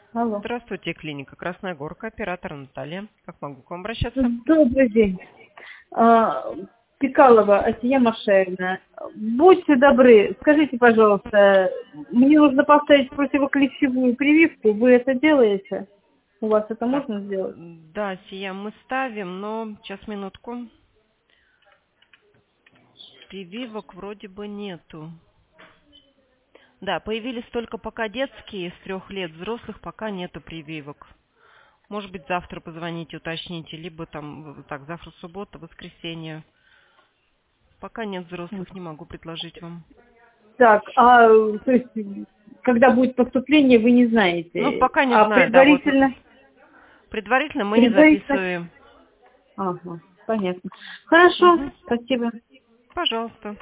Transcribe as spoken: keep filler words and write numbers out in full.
Алло. Здравствуйте, клиника Красная Горка, оператор Наталья. Как могу к вам обращаться? Добрый день. А, Пикалова Асия Машаевна. Будьте добры, скажите, пожалуйста, мне нужно поставить противоклещевую прививку. Вы это делаете? У вас это Так, можно сделать? да, Сия, мы ставим, но сейчас минутку. Прививок вроде бы нету. Да, появились только пока детские с трех лет, взрослых пока нету прививок. Может быть, завтра позвоните, уточните, либо там, так, завтра суббота, воскресенье. Пока нет взрослых, не могу предложить вам. Так, а то есть, когда будет поступление, вы не Ну, знаете. пока не А знаю, да, вот предварительно? предварительно мы не Предварительно? записываем. Ага, понятно. Хорошо, Угу. спасибо. Пожалуйста.